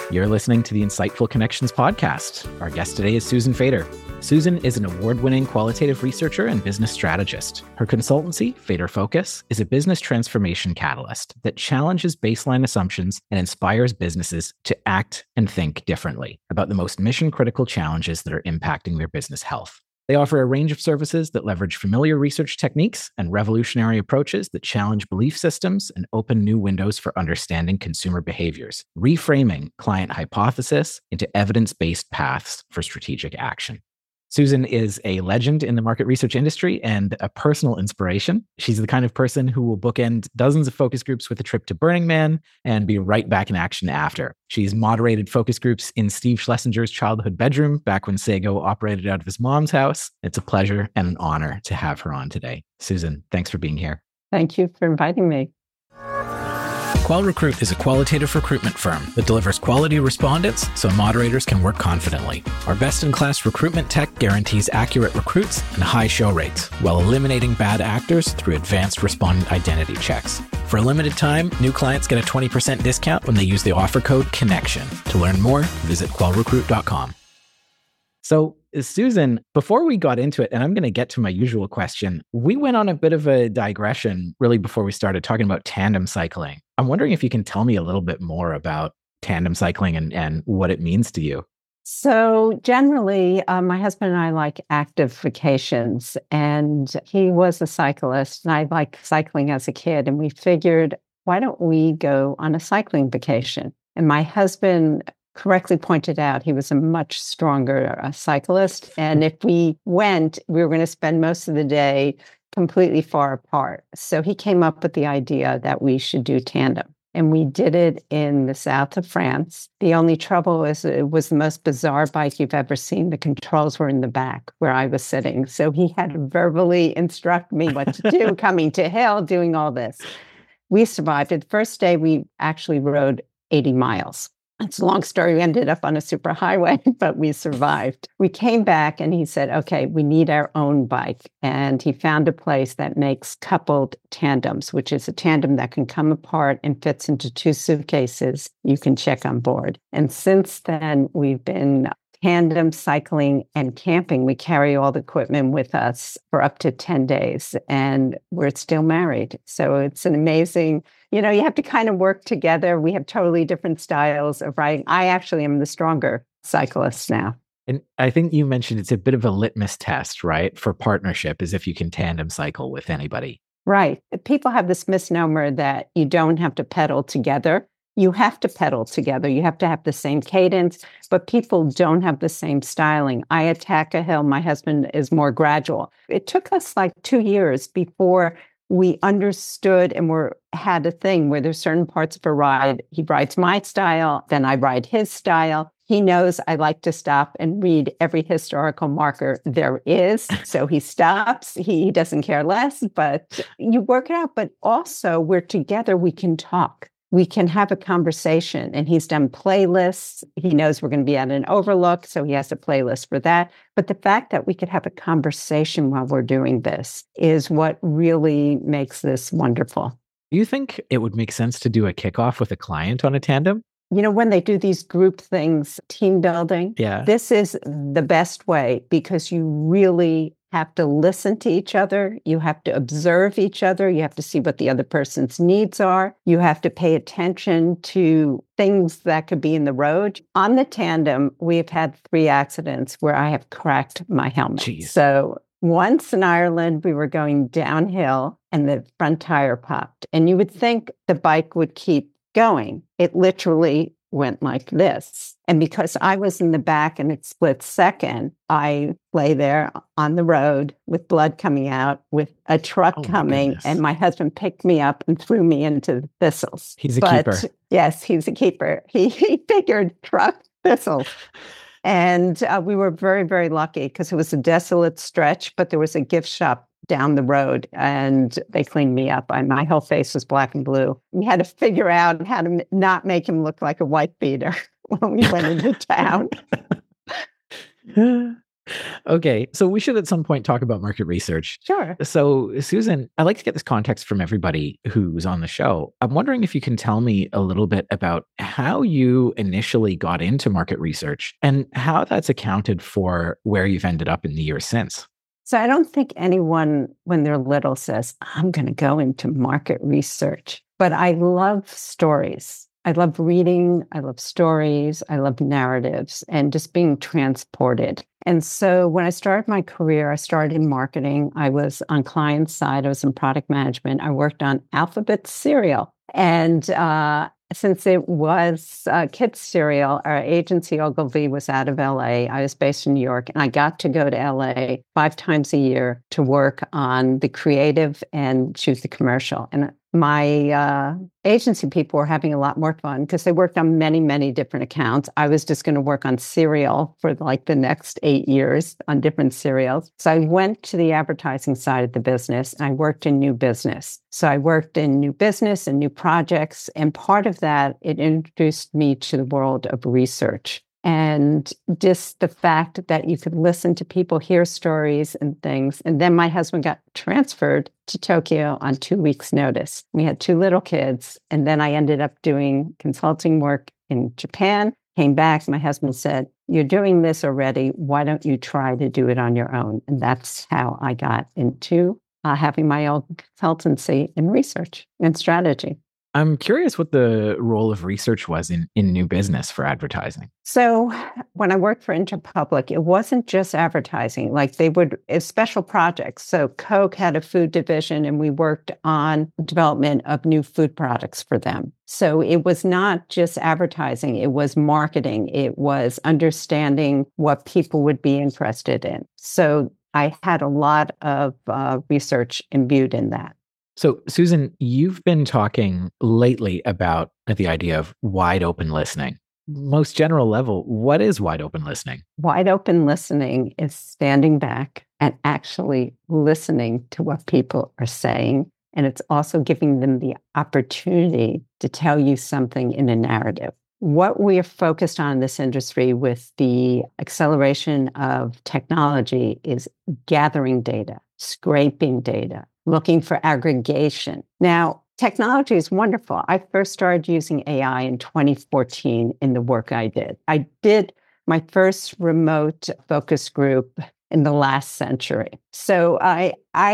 You're listening to the Insightful Connections podcast. Our guest today is Susan Fader. Susan is an award-winning qualitative researcher and business strategist. Her consultancy, Fader Focus, is a business transformation catalyst that challenges baseline assumptions and inspires businesses to act and think differently about the most mission-critical challenges that are impacting their business health. They offer a range of services that leverage familiar research techniques and revolutionary approaches that challenge belief systems and open new windows for understanding consumer behaviors, reframing client hypothesis into evidence-based paths for strategic action. Susan is a legend in the market research industry and a personal inspiration. She's the kind of person who will bookend dozens of focus groups with a trip to Burning Man and be right back in action after. She's moderated focus groups in Steve Schlesinger's childhood bedroom back when Sego operated out of his mom's house. It's a pleasure and an honor to have her on today. Susan, thanks for being here. Thank you for inviting me. QualRecruit is a qualitative recruitment firm that delivers quality respondents so moderators can work confidently. Our best-in-class recruitment tech guarantees accurate recruits and high show rates while eliminating bad actors through advanced respondent identity checks. For a limited time, new clients get a 20% discount when they use the offer code CONNECTION. To learn more, visit qualrecruit.com. So, Susan, before we got into it, and I'm going to get to my usual question, we went on a bit of a digression really before we started talking about tandem cycling. I'm wondering if you can tell me a little bit more about tandem cycling and what it means to you. So generally, my husband and I like active vacations, and he was a cyclist, and I liked cycling as a kid, and we figured, why don't we go on a cycling vacation? And my husband correctly pointed out he was a much stronger cyclist. And if we went, we were going to spend most of the day completely far apart. So he came up with the idea that we should do tandem. And we did it in the south of France. The only trouble is it was the most bizarre bike you've ever seen. The controls were in the back where I was sitting. So he had to verbally instruct me what to do, coming to hill, doing all this. We survived it. The first day, we actually rode 80 miles. It's a long story. We ended up on a superhighway, but we survived. We came back and he said, okay, we need our own bike. And he found a place that makes coupled tandems, which is a tandem that can come apart and fits into 2 suitcases you can check on board. And since then, we've been tandem cycling and camping. We carry all the equipment with us for up to 10 days, and we're still married. So it's an amazing, you have to kind of work together. We have totally different styles of riding. I actually am the stronger cyclist now. And I think you mentioned it's a bit of a litmus test, right, for partnership, is if you can tandem cycle with anybody. Right. People have this misnomer that you don't have to pedal together. You have to pedal together. You have to have the same cadence, but people don't have the same styling. I attack a hill. My husband is more gradual. It took us like 2 years before we understood and had a thing where there's certain parts of a ride. He rides my style, then I ride his style. He knows I like to stop and read every historical marker there is. So he stops. He doesn't care less, but you work it out. But also we're together. We can talk. We can have a conversation, and he's done playlists. He knows we're going to be at an overlook, so he has a playlist for that. But the fact that we could have a conversation while we're doing this is what really makes this wonderful. Do you think it would make sense to do a kickoff with a client on a tandem? When they do these group things, team building, this is the best way because you really have to listen to each other. You have to observe each other. You have to see what the other person's needs are. You have to pay attention to things that could be in the road. On the tandem, we've had 3 accidents where I have cracked my helmet. Jeez. So once in Ireland, we were going downhill and the front tire popped. And you would think the bike would keep going. It literally went like this. And because I was in the back and it split second, I lay there on the road with blood coming out, with a truck coming, and my husband picked me up and threw me into the thistles. He's a keeper. Yes, he's a keeper. He figured truck thistles. And we were very, very lucky because it was a desolate stretch, but there was a gift shop down the road and they cleaned me up. My whole face was black and blue. We had to figure out how to not make him look like a white beater when we went into town. Okay, so we should at some point talk about market research. Sure. So, Susan, I like to get this context from everybody who's on the show. I'm wondering if you can tell me a little bit about how you initially got into market research and how that's accounted for where you've ended up in the years since. So I don't think anyone, when they're little, says, I'm going to go into market research. But I love stories. I love reading. I love stories. I love narratives and just being transported. And so when I started my career, I started in marketing. I was on client side. I was in product management. I worked on Alphabet cereal. And since it was kids cereal, our agency Ogilvy was out of LA. I was based in New York, and I got to go to LA 5 times a year to work on the creative and shoot the commercial. And my agency people were having a lot more fun because they worked on many, many different accounts. I was just going to work on cereal for like the next 8 years on different cereals. So I went to the advertising side of the business and I worked in new business. So I worked in new business and new projects. And part of that, it introduced me to the world of research. And just the fact that you could listen to people, hear stories and things. And then my husband got transferred to Tokyo on 2 weeks' notice. We had 2 little kids. And then I ended up doing consulting work in Japan, came back. My husband said, you're doing this already. Why don't you try to do it on your own? And that's how I got into having my own consultancy in research and strategy. I'm curious what the role of research was in new business for advertising. So when I worked for Interpublic, it wasn't just advertising. Like they would, it's special projects. So Coke had a food division and we worked on development of new food products for them. So it was not just advertising, it was marketing. It was understanding what people would be interested in. So I had a lot of research imbued in that. So, Susan, you've been talking lately about the idea of wide open listening. Most general level, what is wide open listening? Wide open listening is standing back and actually listening to what people are saying. And it's also giving them the opportunity to tell you something in a narrative. What we are focused on in this industry with the acceleration of technology is gathering data, scraping data, looking for aggregation. Now, technology is wonderful. I first started using AI in 2014 in the work I did. I did my first remote focus group in the last century. So I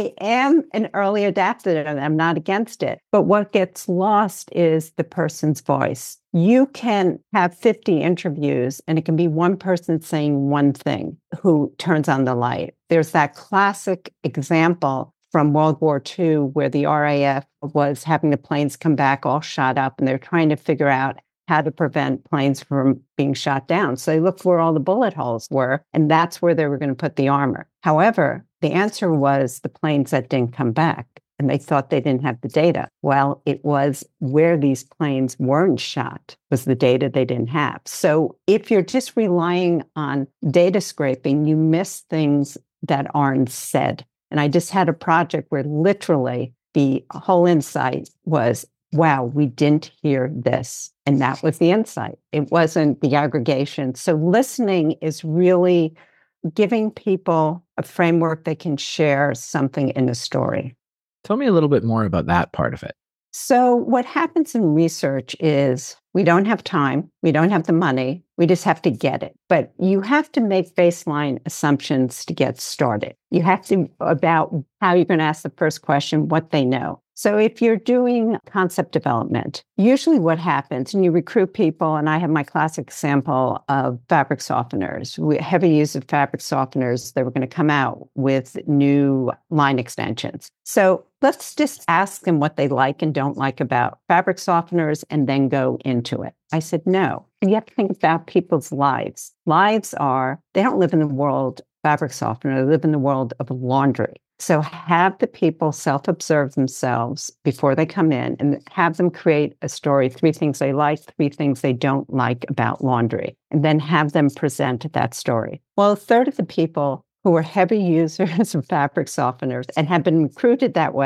am an early adapter and I'm not against it. But what gets lost is the person's voice. You can have 50 interviews and it can be one person saying one thing who turns on the light. There's that classic example from World War II, where the RAF was having the planes come back all shot up, and they're trying to figure out how to prevent planes from being shot down. So they looked where all the bullet holes were, and that's where they were going to put the armor. However, the answer was the planes that didn't come back, and they thought they didn't have the data. Well, it was where these planes weren't shot was the data they didn't have. So if you're just relying on data scraping, you miss things that aren't said. And I just had a project where literally the whole insight was, wow, we didn't hear this. And that was the insight. It wasn't the aggregation. So listening is really giving people a framework they can share something in a story. Tell me a little bit more about that part of it. So what happens in research is we don't have time, we don't have the money, we just have to get it. But you have to make baseline assumptions to get started. You have to about how you're going to ask the first question, what they know. So if you're doing concept development, usually what happens, and you recruit people, and I have my classic example of fabric softeners. Heavy use of fabric softeners, they were going to come out with new line extensions. So let's just ask them what they like and don't like about fabric softeners and then go into it. I said, no, you have to think about people's lives. Lives are, they don't live in the world of fabric softener, they live in the world of laundry. So have the people self-observe themselves before they come in and have them create a story, 3 things they like, 3 things they don't like about laundry, and then have them present that story. Well, a third of the people who are heavy users of fabric softeners and have been recruited that way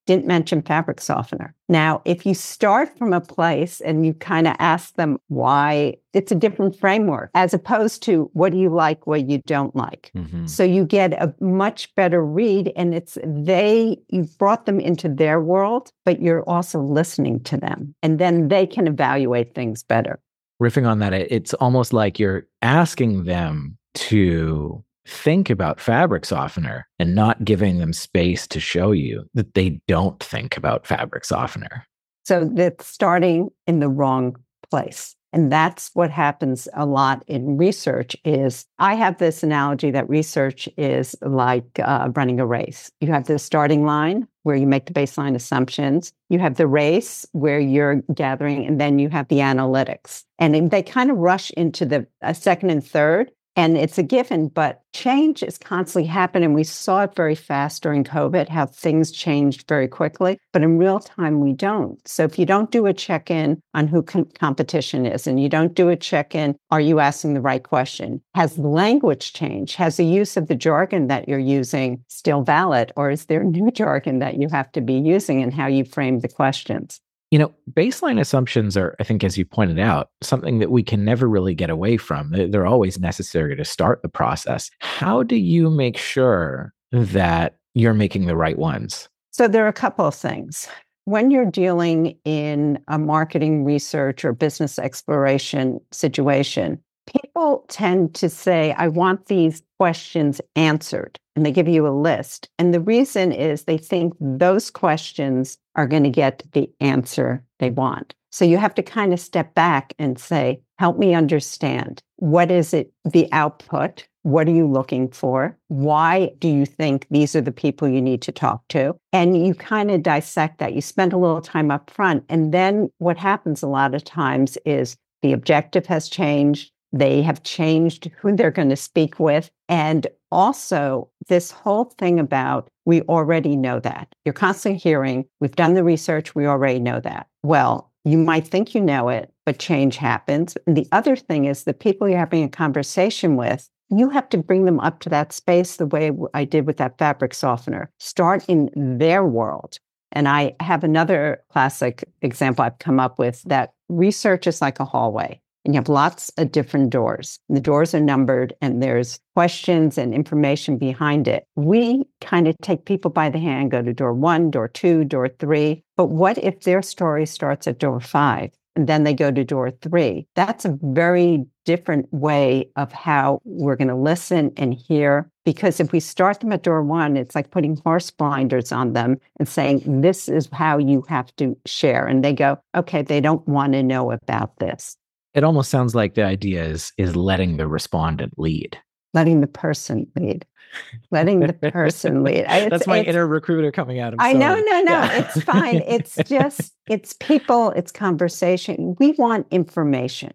didn't mention fabric softener. Now, if you start from a place and you kind of ask them why, it's a different framework as opposed to what do you like, what you don't like. Mm-hmm. So you get a much better read, and you've brought them into their world, but you're also listening to them, and then they can evaluate things better. Riffing on that, it's almost like you're asking them to think about fabric softener and not giving them space to show you that they don't think about fabric softener. So that's starting in the wrong place. And that's what happens a lot in research. Is I have this analogy that research is like running a race. You have the starting line where you make the baseline assumptions. You have the race where you're gathering, and then you have the analytics. And they kind of rush into the second and third. And it's a given, but change is constantly happening. We saw it very fast during COVID, how things changed very quickly, but in real time, we don't. So if you don't do a check-in on who competition is, and you don't do a check-in, are you asking the right question? Has the language changed? Has the use of the jargon that you're using still valid? Or is there new jargon that you have to be using in how you frame the questions? Baseline assumptions are, I think, as you pointed out, something that we can never really get away from. They're always necessary to start the process. How do you make sure that you're making the right ones? So there are a couple of things. When you're dealing in a marketing research or business exploration situation, people tend to say, I want these questions answered, and they give you a list. And the reason is they think those questions are going to get the answer they want. So you have to kind of step back and say, help me understand. What is it, the output? What are you looking for? Why do you think these are the people you need to talk to? And you kind of dissect that. You spend a little time up front. And then what happens a lot of times is the objective has changed. They have changed who they're going to speak with. And also this whole thing about, we already know that. You're constantly hearing, we've done the research, we already know that. Well, you might think you know it, but change happens. And the other thing is the people you're having a conversation with, you have to bring them up to that space the way I did with that fabric softener. Start in their world. And I have another classic example I've come up with, that research is like a hallway. And you have lots of different doors. And the doors are numbered, and there's questions and information behind it. We kind of take people by the hand, go to door 1, door 2, door 3. But what if their story starts at door 5, and then they go to door 3? That's a very different way of how we're going to listen and hear. Because if we start them at door 1, it's like putting horse blinders on them and saying, this is how you have to share. And they go, okay, they don't want to know about this. It almost sounds like the idea is letting the respondent lead. Letting the person lead. Letting the person lead. That's my inner recruiter coming out. No. It's fine. It's just, it's people, it's conversation. We want information.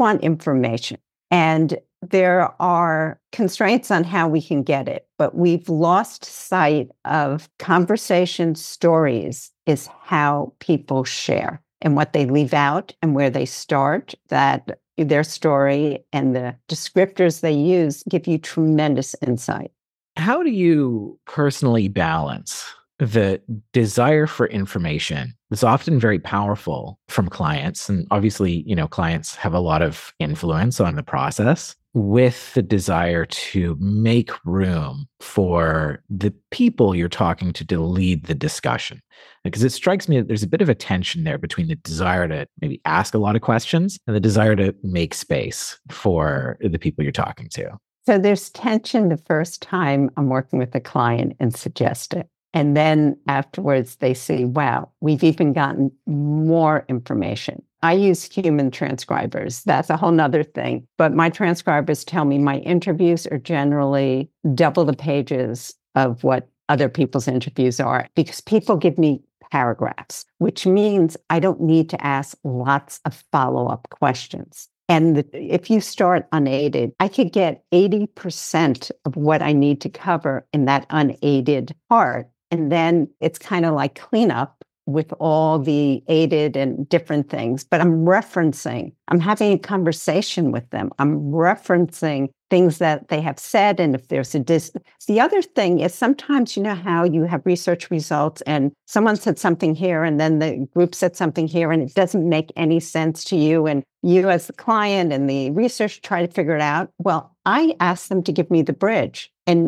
And there are constraints on how we can get it, but we've lost sight of conversation. Stories is how people share. And what they leave out and where they start, that their story and the descriptors they use give you tremendous insight. How do you personally balance the desire for information that's often very powerful from clients? And obviously, clients have a lot of influence on the process, with the desire to make room for the people you're talking to lead the discussion. Because it strikes me that there's a bit of a tension there between the desire to maybe ask a lot of questions and the desire to make space for the people you're talking to. So there's tension the first time I'm working with a client and suggest it. And then afterwards they see, wow, we've even gotten more information. I use human transcribers. That's a whole nother thing. But my transcribers tell me my interviews are generally double the pages of what other people's interviews are, because people give me paragraphs, which means I don't need to ask lots of follow-up questions. And if you start unaided, I could get 80% of what I need to cover in that unaided part. And then it's kind of like cleanup. with all the aided and different things, but I'm having a conversation with them. I'm referencing things that they have said. And if there's the other thing is sometimes, you know how you have research results and someone said something here and then the group said something here and it doesn't make any sense to you. And you as the client and the researcher try to figure it out. Well, I ask them to give me the bridge. And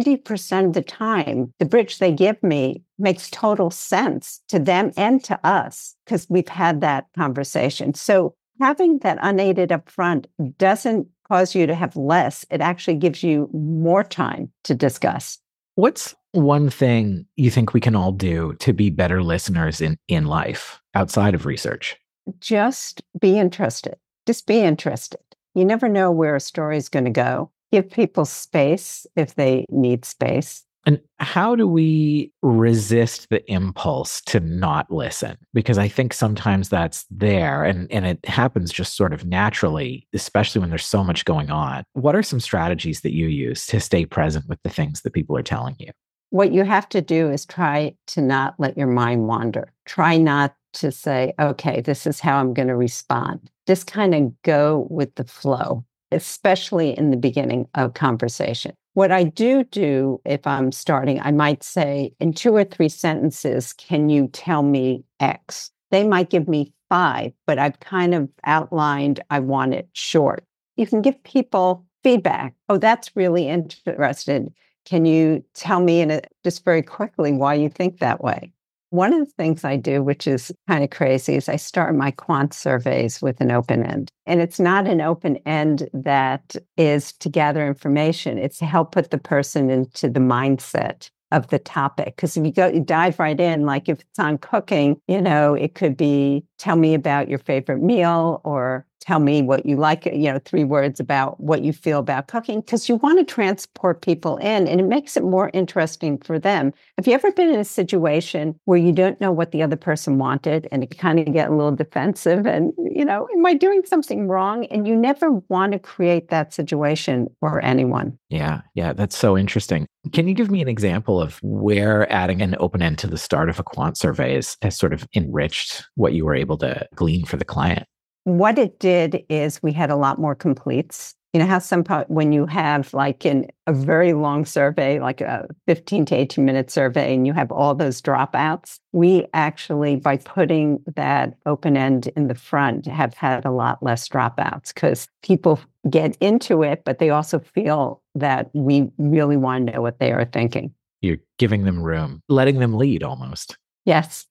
90% of the time, the bridge they give me makes total sense to them and to us because we've had that conversation. So having that unaided upfront doesn't cause you to have less. It actually gives you more time to discuss. What's one thing you think we can all do to be better listeners in life outside of research? Just be interested. Just be interested. You never know where a story is going to go. Give people space if they need space. And how do we resist the impulse to not listen? Because I think sometimes that's there and it happens just sort of naturally, especially when there's so much going on. What are some strategies that you use to stay present with the things that people are telling you? What you have to do is try to not let your mind wander. Try not to say, okay, this is how I'm going to respond. Just kind of go with the flow, especially in the beginning of conversation. What I do if I'm starting, I might say in 2 or 3 sentences, can you tell me X? They might give me 5, but I've kind of outlined, I want it short. You can give people feedback. Oh, that's really interesting. Can you tell me just very quickly why you think that way? One of the things I do, which is kind of crazy, is I start my quant surveys with an open end. And it's not an open end that is to gather information. It's to help put the person into the mindset of the topic. Because if you dive right in, like if it's on cooking, it could be, tell me about your favorite meal or tell me what you like, 3 words about what you feel about cooking, because you want to transport people in and it makes it more interesting for them. Have you ever been in a situation where you don't know what the other person wanted and it kind of get a little defensive and, am I doing something wrong? And you never want to create that situation for anyone. Yeah, that's so interesting. Can you give me an example of where adding an open end to the start of a quant survey has sort of enriched what you were able to glean for the client? What it did is we had a lot more completes. You know how when you have like in a very long survey, like a 15 to 18 minute survey, and you have all those dropouts, we actually, by putting that open end in the front, have had a lot less dropouts because people get into it, but they also feel that we really want to know what they are thinking. You're giving them room, letting them lead almost. Yes.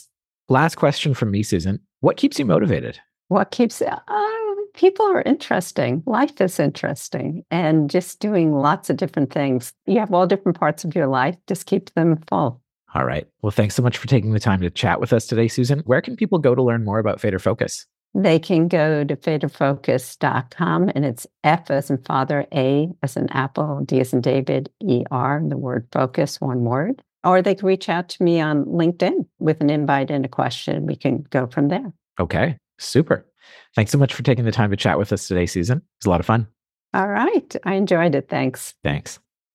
Last question from me, Susan. What keeps you motivated? What keeps people are interesting. Life is interesting, and just doing lots of different things. You have all different parts of your life. Just keep them full. All right. Well, thanks so much for taking the time to chat with us today, Susan. Where can people go to learn more about Fader Focus? They can go to faderfocus.com, and it's F as in father, A as in apple, D as in David, ER, the word focus, one word. Or they can reach out to me on LinkedIn with an invite and a question. We can go from there. Okay. Super. Thanks so much for taking the time to chat with us today, Susan. It was a lot of fun. All right. I enjoyed it. Thanks. Thanks.